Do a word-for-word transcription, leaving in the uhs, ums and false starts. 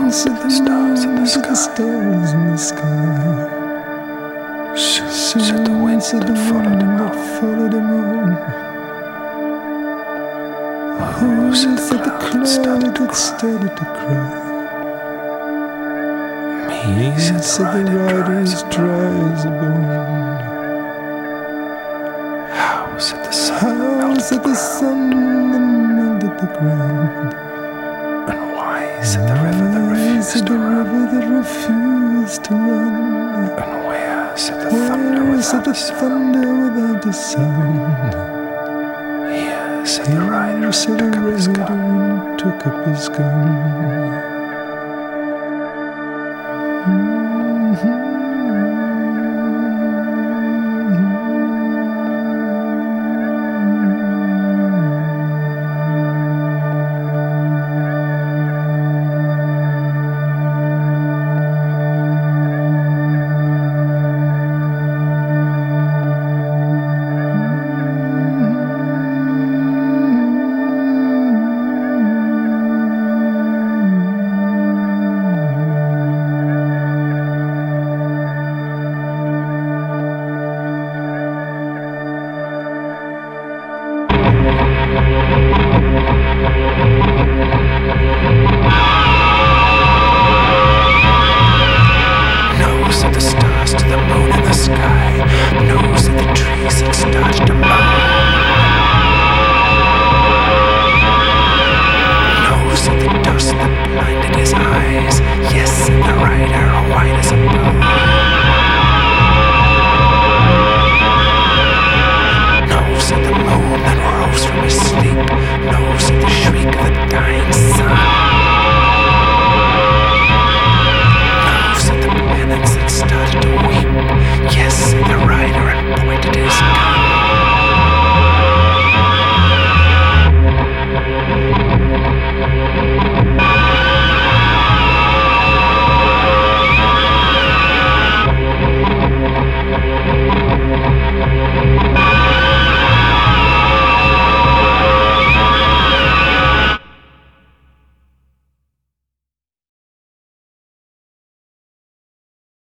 said the stars in the sky. The stars in the sky. Soon said the wind that followed him home. Followed him home. Who said the cloud that started to started to cry? Me said the rider is dry as a bone. How said the sun melted the sun that melted the ground? And why said the river that refused to run? The river that refused to run? And where said the thunder without a sound? Without a sound? Here said the rider said took up his gun. Took up his gun.